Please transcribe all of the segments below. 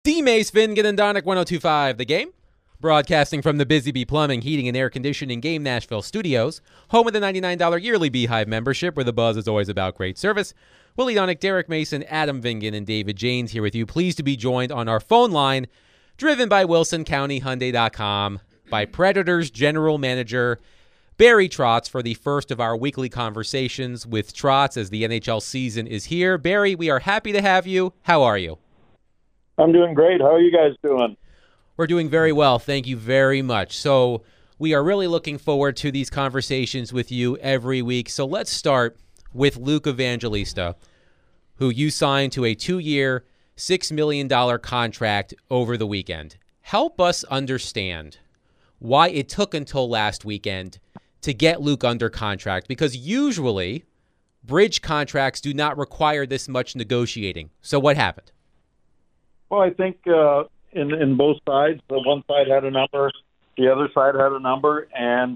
D. Mace, Vingan, and Donick 1025, The Game. Broadcasting from the Busy Bee Plumbing, Heating, and Air Conditioning Game Nashville studios, home of the $99 yearly Beehive membership, where the buzz is always about great service. Willie Donick, Derek Mason, Adam Vingan, and David Janes here with you. Pleased to be joined on our phone line, driven by WilsonCountyHyundai.com, by Predators General Manager Barry Trotz for the first of our weekly conversations with Trotz as the NHL season is here. Barry, we are happy to have you. How are you? I'm doing great. How are you guys doing? We're doing very well. Thank you very much. So we are really looking forward to these conversations with you every week. So let's start with Luke Evangelista, who you signed to a 2-year, $6 million contract over the weekend. Help us understand why it took until last weekend to get Luke under contract, because usually bridge contracts do not require this much negotiating. So what happened? Well, I think in both sides, the one side had a number, the other side had a number, and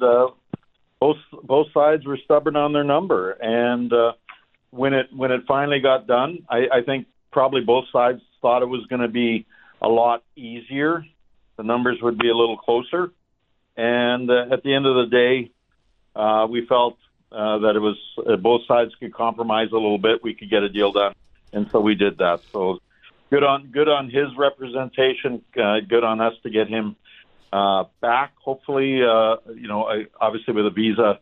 both sides were stubborn on their number. And when it finally got done, I think probably both sides thought it was going to be a lot easier. The numbers would be a little closer. And at the end of the day, we felt that it was both sides could compromise a little bit. We could get a deal done, and so we did that. So good on his representation. Good on us to get him back. Hopefully, obviously with a visa,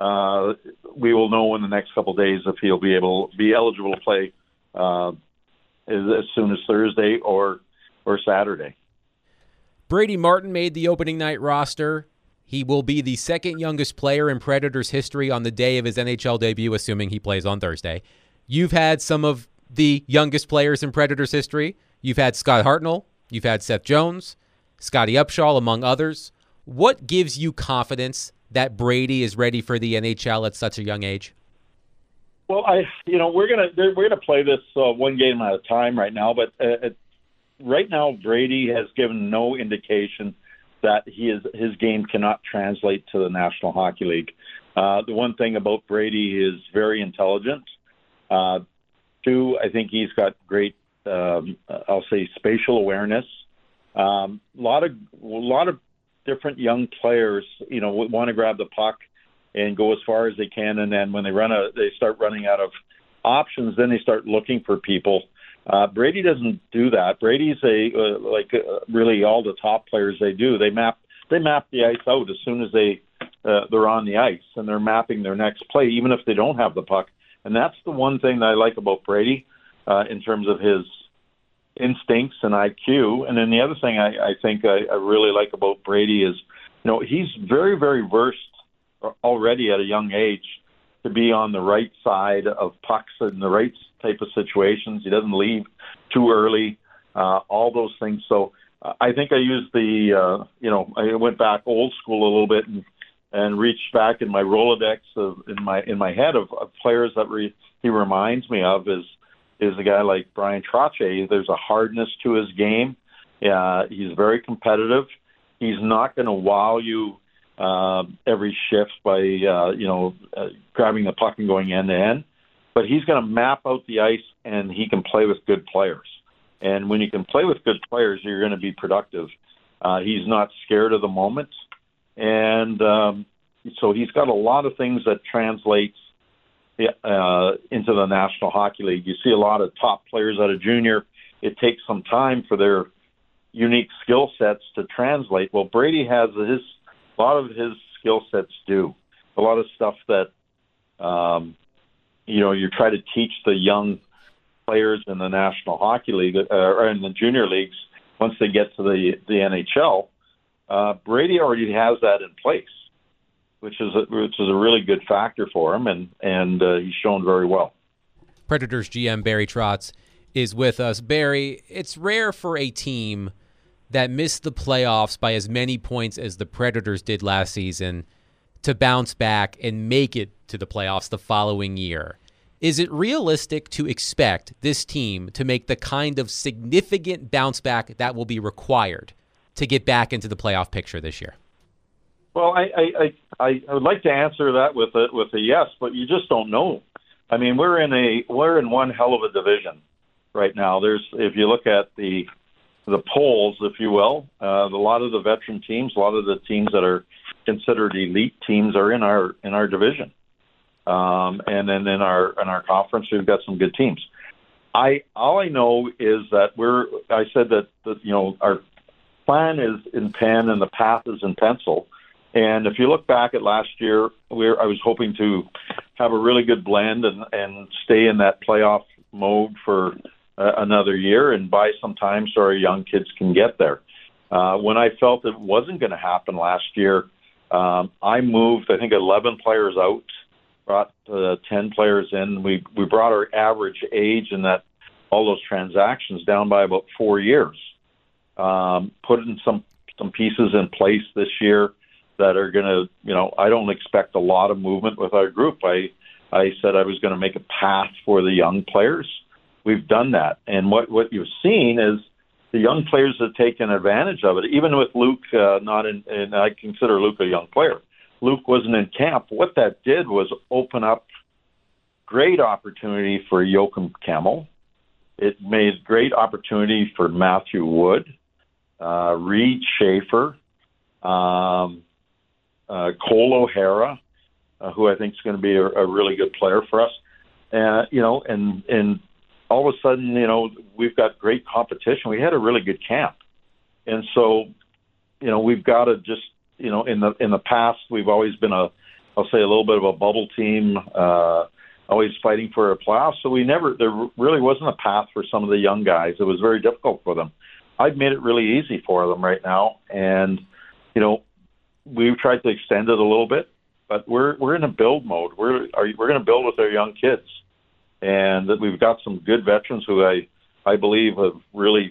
we will know in the next couple of days if he'll be eligible to play as soon as Thursday or Saturday. Brady Martin made the opening night roster. He will be the second youngest player in Predators history on the day of his NHL debut, assuming he plays on Thursday. You've had some of the youngest players in Predators history. You've had Scott Hartnell. You've had Seth Jones, Scotty Upshall, among others. What gives you confidence that Brady is ready for the NHL at such a young age? Well, we're gonna play this one game at a time right now, but right now Brady has given no indication that his game cannot translate to the National Hockey League. The one thing about Brady is very intelligent. Two, I think he's got great, I'll say, spatial awareness. A lot of different young players, want to grab the puck and go as far as they can, and then when they start running out of options, then they start looking for people. Brady doesn't do that. Brady's really all the top players they do. They map the ice out as soon as they're on the ice, and they're mapping their next play, even if they don't have the puck. And that's the one thing that I like about Brady in terms of his instincts and IQ. And then the other thing I think I really like about Brady is, he's very, very versed already at a young age to be on the right side of pucks in the right type of situations. He doesn't leave too early, all those things. So I think I used I went back old school a little bit and reached back in my Rolodex in my head of players that he reminds me of is a guy like Bryan Trottier. There's a hardness to his game. He's very competitive. He's not going to wow you every shift by grabbing the puck and going end to end, but he's going to map out the ice, and he can play with good players. And when you can play with good players, you're going to be productive. He's not scared of the moment. And so he's got a lot of things that translates into the National Hockey League. You see a lot of top players out of junior. It takes some time for their unique skill sets to translate. Well, Brady has a lot of his skill sets do. A lot of stuff that, you try to teach the young players in the National Hockey League or in the junior leagues once they get to the NHL. Brady already has that in place, which is a really good factor for him, and he's shown very well. Predators GM Barry Trotz is with us. Barry, it's rare for a team that missed the playoffs by as many points as the Predators did last season to bounce back and make it to the playoffs the following year. Is it realistic to expect this team to make the kind of significant bounce back that will be required to get back into the playoff picture this year? Well, I would like to answer that with a yes, but you just don't know. I mean, we're in one hell of a division right now. If you look at the the polls, if you will, a lot of the veteran teams, a lot of the teams that are considered elite teams are in our division, and then in our conference, we've got some good teams. All I know is that I said that our plan is in pen and the path is in pencil. And if you look back at last year, I was hoping to have a really good blend and stay in that playoff mode for another year and buy some time so our young kids can get there. When I felt it wasn't going to happen last year, I moved, I think, 11 players out, brought 10 players in. We brought our average age in all those transactions down by about 4 years. Put in some pieces in place this year that are going to, I don't expect a lot of movement with our group. I said I was going to make a path for the young players. We've done that. And what you've seen is the young players have taken advantage of it, even with Luke and I consider Luke a young player. Luke wasn't in camp. What that did was open up great opportunity for Joachim Kemmel. It made great opportunity for Matthew Wood, Reed Schaefer, Cole O'Hara, who I think is going to be a really good player for us. And all of a sudden, we've got great competition. We had a really good camp. And so, we've got to just, in the past, we've always been I'll say a little bit of a bubble team, always fighting for a playoff. So there really wasn't a path for some of the young guys. It was very difficult for them. I've made it really easy for them right now. And, we've tried to extend it a little bit, but we're in a build mode. We're going to build with our young kids. And that we've got some good veterans who I believe have really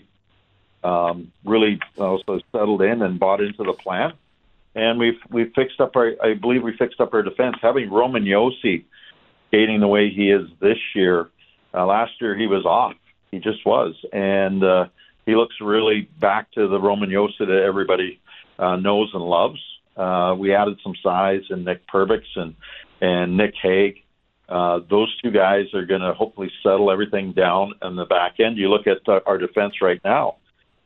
settled in and bought into the plan. And we've fixed up I believe we fixed up our defense. Having Roman Josi skating the way he is this year, last year he was off. He just was. And he looks really back to the Roman Josi that everybody knows and loves. We added some size in Nick Perbix and Nick Hague. Those two guys are going to hopefully settle everything down on the back end. You look at our defense right now.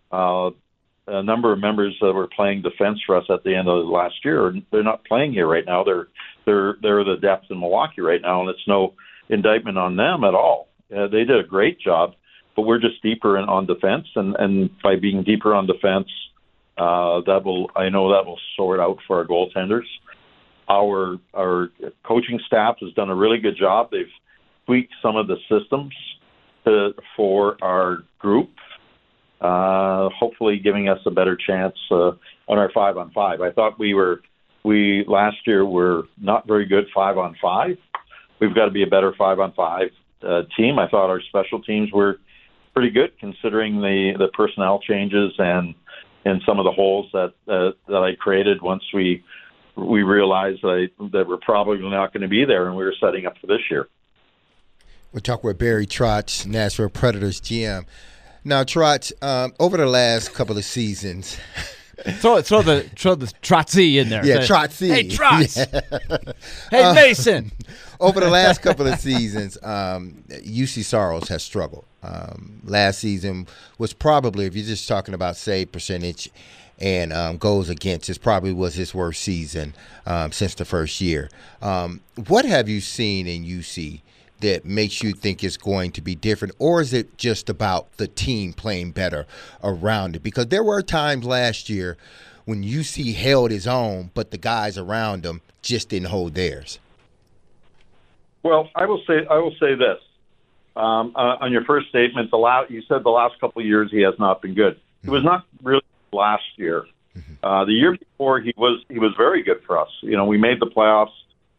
A number of members that were playing defense for us at the end of last year, they're not playing here right now. They're the depth in Milwaukee right now, and it's no indictment on them at all. They did a great job, but we're just deeper on defense, and by being deeper on defense, that will sort out for our goaltenders. Our coaching staff has done a really good job. They've tweaked some of the systems for our group, hopefully giving us a better chance on our 5-on-5. I thought we last year were not very good 5-on-5. We've got to be a better 5-on-5 team. I thought our special teams were pretty good considering the personnel changes and some of the holes that I created once we realized that we're probably not going to be there, and we were setting up for this year. We're talking with Barry Trotz, Nashville Predators GM. Now, Trotz, over the last couple of seasons, throw the Trotzy in there. Yeah, Trotzy. Hey, Trotz. Yeah. Hey, Mason. Over the last couple of seasons, UC Soros has struggled. Last season was probably, if you're just talking about save percentage and goals against, it probably was his worst season since the first year. What have you seen in UC that makes you think it's going to be different, or is it just about the team playing better around it? Because there were times last year when UC held his own, but the guys around him just didn't hold theirs. Well, I will say this. On your first statement, you said the last couple of years he has not been good. He was not really last year. The year before he was very good for us. We made the playoffs.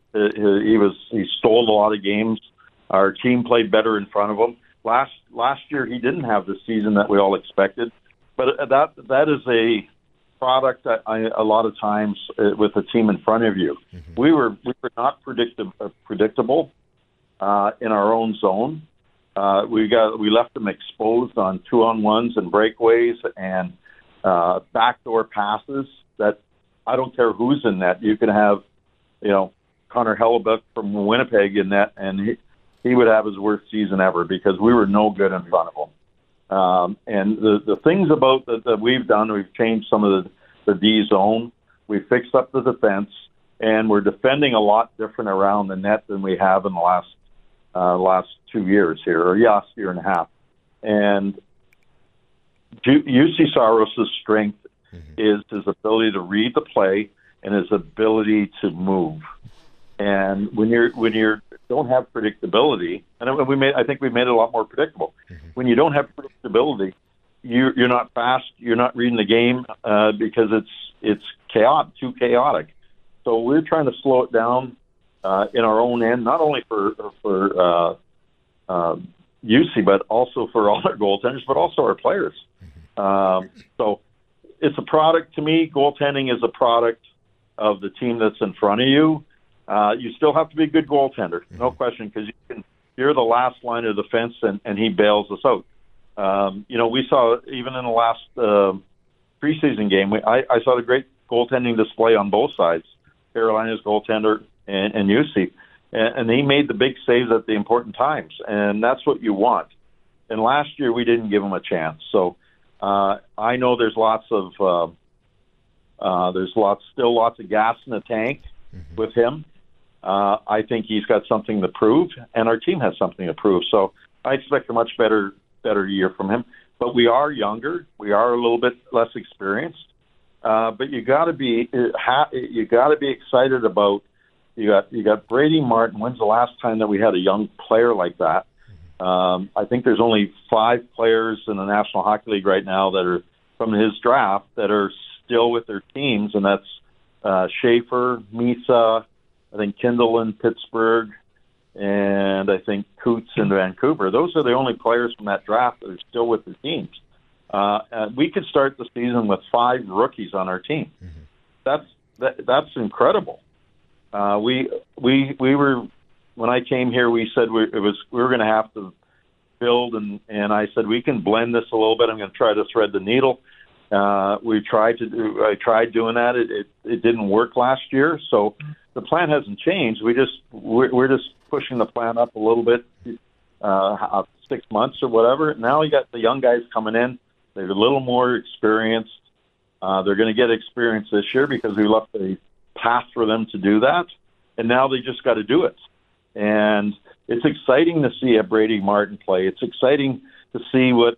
He stole a lot of games. Our team played better in front of him. Last year he didn't have the season that we all expected, but that is a product that a lot of times with the team in front of you. We were not predictable in our own zone. We left them exposed on 2-on-1s and breakaways and backdoor passes that I don't care who's in net. You can have, Connor Hellebuck from Winnipeg in net, and he would have his worst season ever because we were no good in front of him. And the things about that we've done, we've changed some of the D zone. We fixed up the defense, and we're defending a lot different around the net than we have in the last 2 years here, or last year and a half. And UC Saros' strength is his ability to read the play and his ability to move. And when you don't have predictability, and I think we made it a lot more predictable. When you don't have predictability, you're not fast, you're not reading the game because it's too chaotic. So we're trying to slow it down in our own end, not only for UC, but also for all our goaltenders, but also our players. So it's a product to me. Goaltending is a product of the team that's in front of you. You still have to be a good goaltender, no question, because you're the last line of defense, and he bails us out. We saw even in the last preseason game, I saw the great goaltending display on both sides, Carolina's goaltender and UC, and he made the big saves at the important times, and that's what you want. And last year we didn't give him a chance. So I know there's lots of gas in the tank with him. I think he's got something to prove, and our team has something to prove. So I expect a much better year from him. But we are younger. We are a little bit less experienced. But you got to be excited about. You got Brady Martin. When's the last time that we had a young player like that? I think there's only 5 players in the National Hockey League right now that are from his draft that are still with their teams, and that's Schaefer, Misa, I think Kindle in Pittsburgh, and I think Coots in Vancouver. Those are the only players from that draft that are still with the teams. We could start the season with 5 rookies on our team. That's incredible. We were, when I came here, we said we were going to have to build, and I said we can blend this a little bit. I'm going to try to thread the needle. I tried doing that. It didn't work last year, so the plan hasn't changed. We're just pushing the plan up a little bit, 6 months or whatever. Now you got the young guys coming in. They're a little more experienced. They're going to get experience this year because we left a path for them to do that, and now they just got to do it. And it's exciting to see a Brady Martin play. It's exciting to see what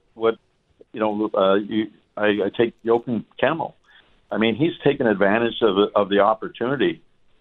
I take Jochen Kemmel. I mean, he's taken advantage of the opportunity.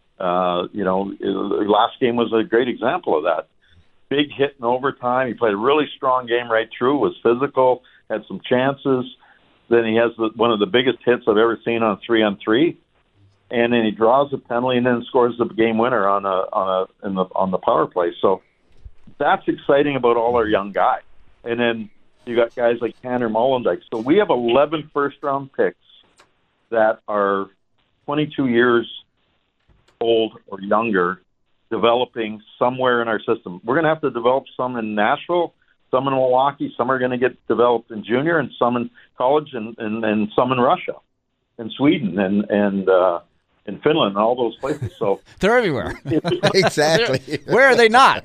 Last game was a great example of that. Big hit in overtime. He played a really strong game right through, was physical, had some chances. Then he has one of the biggest hits I've ever seen on 3-on-3. And then he draws a penalty and then scores the game winner on the power play. So that's exciting about all our young guys. And then you got guys like Tanner Mollendijk. So we have 11 first-round picks that are 22 years old or younger, developing somewhere in our system. We're going to have to develop some in Nashville, some in Milwaukee, some are going to get developed in junior, and some in college, and some in Russia, and Sweden, and in Finland, and all those places. So they're everywhere. Exactly. Where are they not?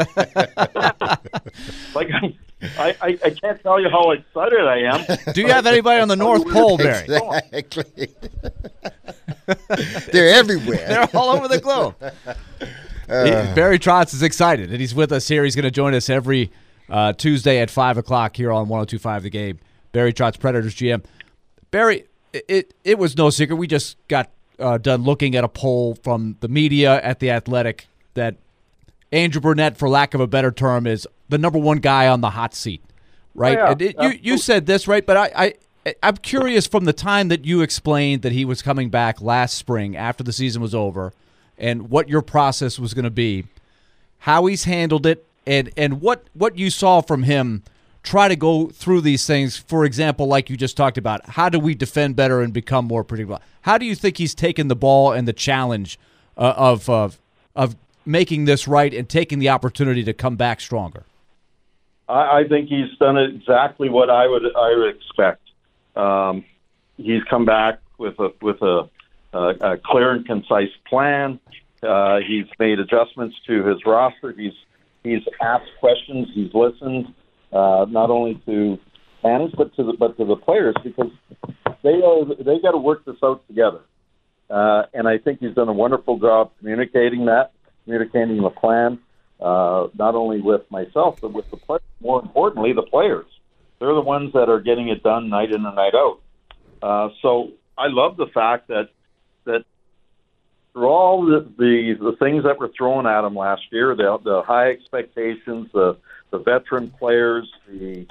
Like I can't tell you how excited I am. Do you have anybody on the North Pole, Barry? Exactly. They're everywhere. They're all over the globe. Barry Trotz is excited, and he's with us here. He's going to join us every Tuesday at 5 o'clock here on 102.5 The Game. Barry Trotz, Predators GM. Barry, it was no secret. We just got done looking at a poll from the media at The Athletic that Andrew Brunette, for lack of a better term, is the number one guy on the hot seat, right? Oh, yeah. You said this, right? But I'm curious, from the time that you explained that he was coming back last spring after the season was over and what your process was going to be, how he's handled it, and what you saw from him try to go through these things. For example, like you just talked about, how do we defend better and become more predictable? How do you think he's taken the ball and the challenge of making this right and taking the opportunity to come back stronger? I think he's done exactly what I would expect. He's come back with a clear and concise plan. He's made adjustments to his roster. He's asked questions. He's listened not only to manage, but to the players, because they got to work this out together. And I think he's done a wonderful job communicating the plan, not only with myself, but with the players. More importantly, the players. They're the ones that are getting it done night in and night out. So I love the fact that through all the things that were thrown at him last year, the high expectations, the veteran players, the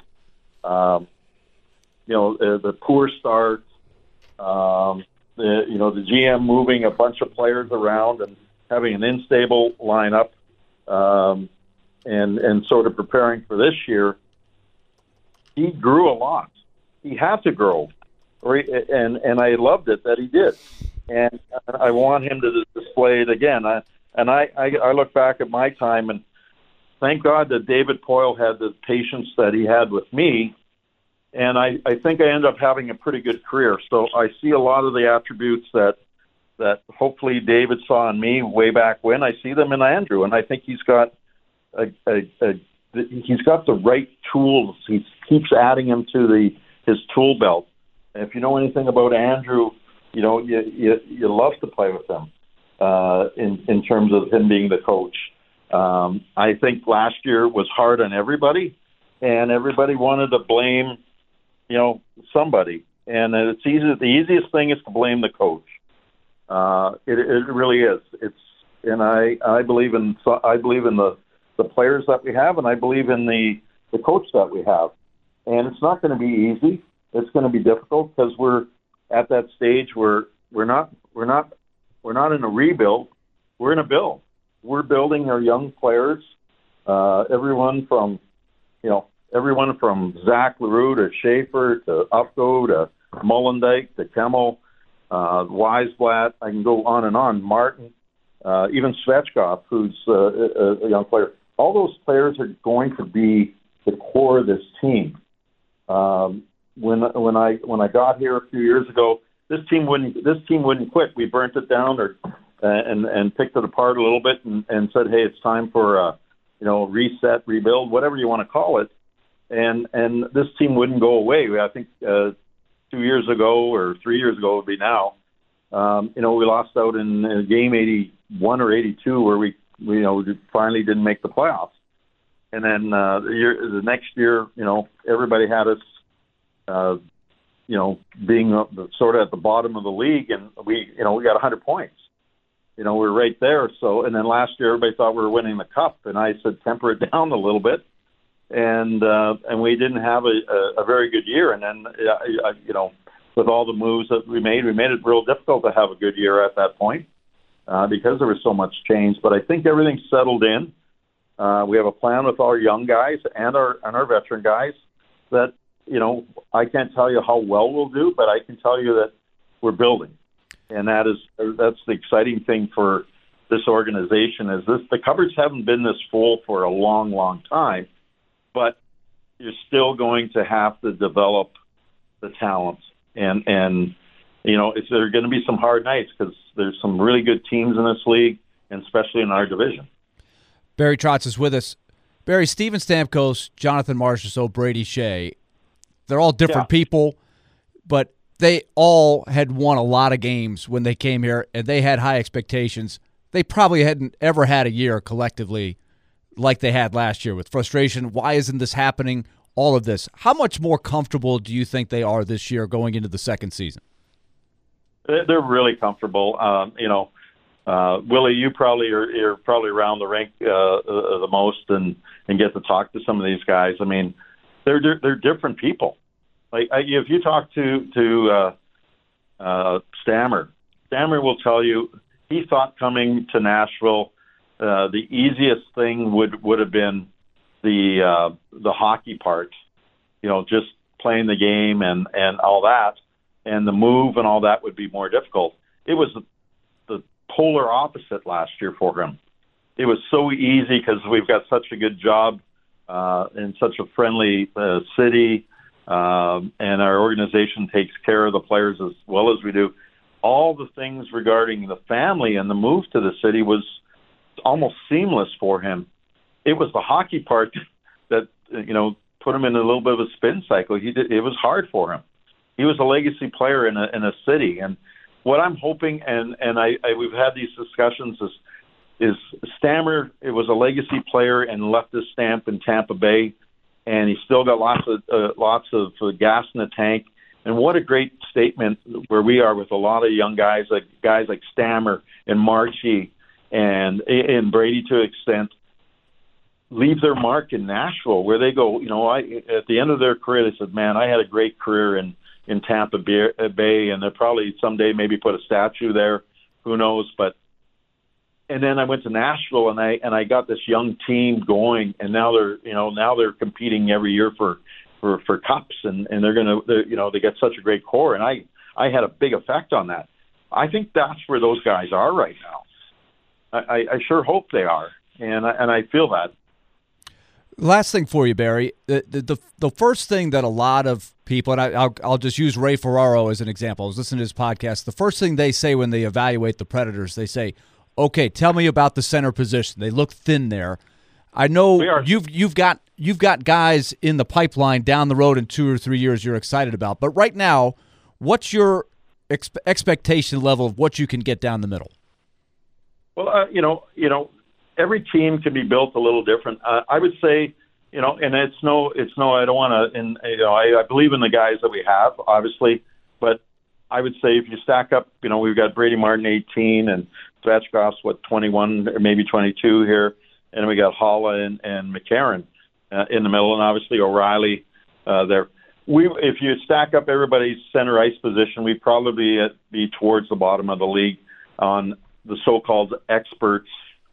poor start, the GM moving a bunch of players around and having an unstable lineup, and sort of preparing for this year, he grew a lot. He had to grow, and I loved it that he did. And I want him to display it again. I look back at my time, and thank God that David Poyle had the patience that he had with me. And I think I ended up having a pretty good career. So I see a lot of the attributes that hopefully David saw in me way back when. I see them in Andrew, and I think he's got he's got the right tools. He keeps adding them to his tool belt. And if you know anything about Andrew, you love to play with him in terms of him being the coach. I think last year was hard on everybody, and everybody wanted to blame somebody. And it's easy. The easiest thing is to blame the coach. It really is. And I believe in the players that we have, and I believe in the coach that we have. And it's not going to be easy. It's going to be difficult because we're at that stage where we're not in a rebuild. We're in a build. We're building our young players. Everyone from Zach Leroux to Schaefer to Upgo to Molendyke to Kemmel, Weisblatt. I can go on and on. Martin, even Svechkov, who's a young player. All those players are going to be the core of this team. When I got here a few years ago, this team wouldn't quit. We burnt it down and picked it apart a little bit and said, hey, it's time for a reset, rebuild, whatever you want to call it. And this team wouldn't go away. I think 2 years ago or 3 years ago would be now. We lost out in game 81 or 82 where we finally didn't make the playoffs. And then the next year, everybody had us, being sort of at the bottom of the league, and we got 100 points. We're right there. So, and then last year, everybody thought we were winning the cup, and I said temper it down a little bit, and we didn't have a very good year. And then, with all the moves that we made it real difficult to have a good year at that point because there was so much change. But I think everything's settled in. We have a plan with our young guys and our veteran guys that, I can't tell you how well we'll do, but I can tell you that we're building. And that's the exciting thing for this organization is the cupboards haven't been this full for a long, long time, but you're still going to have to develop the talents. And there are going to be some hard nights because there's some really good teams in this league, and especially in our division. Barry Trotz is with us. Barry, Steven Stamkos, Jonathan Marchessault, Brady Shea, they're all different people, but they all had won a lot of games when they came here, and they had high expectations. They probably hadn't ever had a year collectively like they had last year with frustration. Why isn't this happening? All of this. How much more comfortable do you think they are this year going into the second season? They're really comfortable. Willie, you're probably around the rink the most and get to talk to some of these guys. I mean, they're different people. Like if you talk to Stammer will tell you he thought coming to Nashville the easiest thing would have been the hockey part, just playing the game and all that, and the move and all that would be more difficult. It was the polar opposite last year for him. It was so easy because we've got such a good job in such a friendly city, and our organization takes care of the players as well as we do. All the things regarding the family and the move to the city was almost seamless for him. It was the hockey part that, put him in a little bit of a spin cycle. It was hard for him. He was a legacy player in a city, and what I'm hoping, and we've had these discussions, is Stammer. It was a legacy player and left his stamp in Tampa Bay, and he still got lots of gas in the tank. And what a great statement where we are with a lot of young guys like Stammer and Marchie and Brady to an extent, leave their mark in Nashville, where they go. At the end of their career, they said, "Man, I had a great career in Tampa Bay," and they'll probably someday maybe put a statue there. Who knows? And then I went to Nashville, and I got this young team going, and now they're competing every year for cups, and they get such a great core, and I had a big effect on that. I think that's where those guys are right now. I sure hope they are, and I feel that. Last thing for you, Barry. The first thing that a lot of people, and I'll just use Ray Ferraro as an example. I was listening to his podcast. The first thing they say when they evaluate the Predators, they say, "Okay, tell me about the center position." They look thin there. I know you've got guys in the pipeline down the road in 2 or 3 years you're excited about. But right now, what's your expectation level of what you can get down the middle? Well, every team can be built a little different. I would say, and it's no. I don't want to. And I believe in the guys that we have, obviously, but I would say if you stack up, we've got Brady Martin 18 and Svechkov's 21 or maybe 22 here, and we got Holla and McCarron in the middle, and obviously O'Reilly there. If you stack up everybody's center ice position, we'd probably be towards the bottom of the league on the so-called experts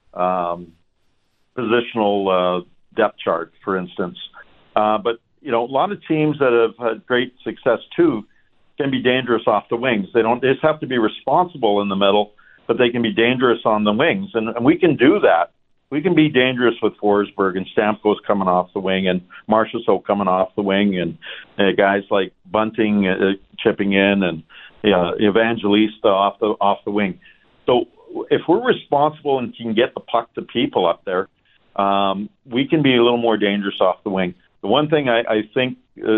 positional depth chart, for instance. But a lot of teams that have had great success too can be dangerous off the wings. They just have to be responsible in the middle, but they can be dangerous on the wings, and we can do that. We can be dangerous with Forsberg and Stamkos coming off the wing and Marchessault coming off the wing, and guys like Bunting chipping in, and Evangelista off the wing. So if we're responsible and can get the puck to people up there, we can be a little more dangerous off the wing. The one thing I think,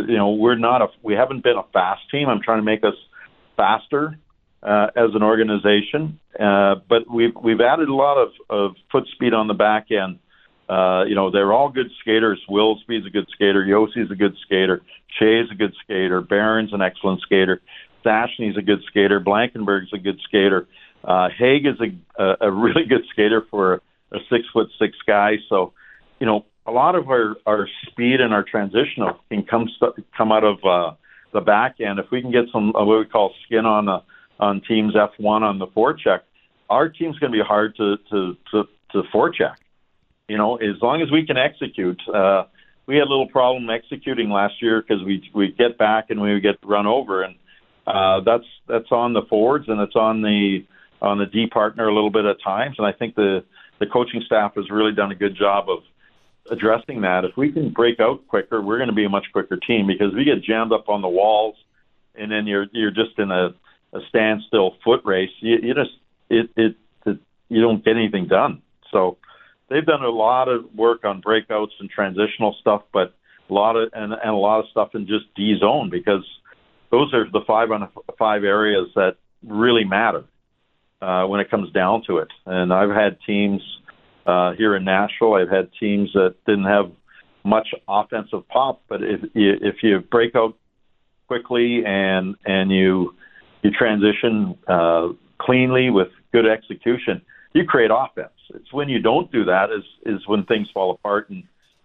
we haven't been a fast team. I'm trying to make us faster as an organization, but we've added a lot of foot speed on the back end. They're all good skaters. Wilsby's a good skater. Yossi's a good skater. Shea's a good skater. Barron's an excellent skater. Stashny's a good skater. Blankenberg's a good skater. Haig is a really good skater for a 6'6" guy. So, a lot of our speed and our transition can come out of the back end. If we can get some what we call skin on teams F1 on the forecheck, our team's going to be hard to forecheck. As long as we can execute. We had a little problem executing last year because we get back and we would get run over, and that's on the forwards and it's on the D partner a little bit at times. And I think the coaching staff has really done a good job of addressing that. If we can break out quicker, we're going to be a much quicker team, because we get jammed up on the walls, and then you're just in a standstill foot race. You don't get anything done. So they've done a lot of work on breakouts and transitional stuff, but a lot of stuff in just D zone, because those are the 5-on-5 areas that really matter when it comes down to it. And I've had teams here in Nashville. I've had teams that didn't have much offensive pop, but if you break out quickly and you transition cleanly with good execution, you create offense. It's when you don't do that is when things fall apart. And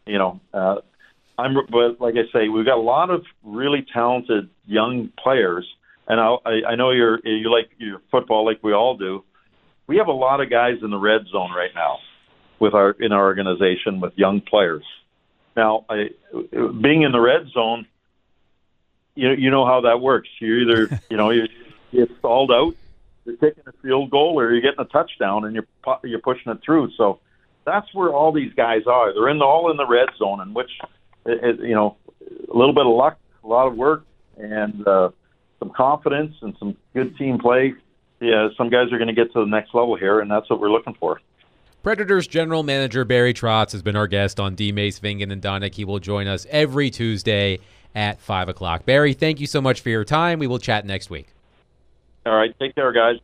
but like I say, we've got a lot of really talented young players, and I know you like your football like we all do. We have a lot of guys in the red zone right now in our organization with young players. Now, being in the red zone, you know how that works. You either you get stalled out, you're taking a field goal, or you're getting a touchdown, and you're pushing it through. So that's where all these guys are. They're all in the red zone, in which a little bit of luck, a lot of work, and some confidence and some good team play. Yeah, some guys are going to get to the next level here, and that's what we're looking for. Predators general manager Barry Trotz has been our guest on D-Mace, Vingan, and Donick. He will join us every Tuesday at 5 o'clock. Barry, thank you so much for your time. We will chat next week. All right. Take care, guys.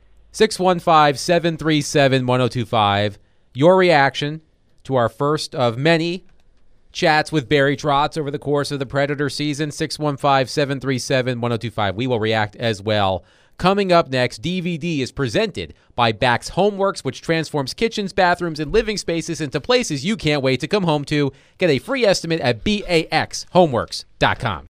615-737-1025. Your reaction to our first of many chats with Barry Trotz over the course of the Predator season. 615-737-1025. We will react as well. Coming up next, DVD is presented by Bax Homeworks, which transforms kitchens, bathrooms, and living spaces into places you can't wait to come home to. Get a free estimate at BAXHomeworks.com.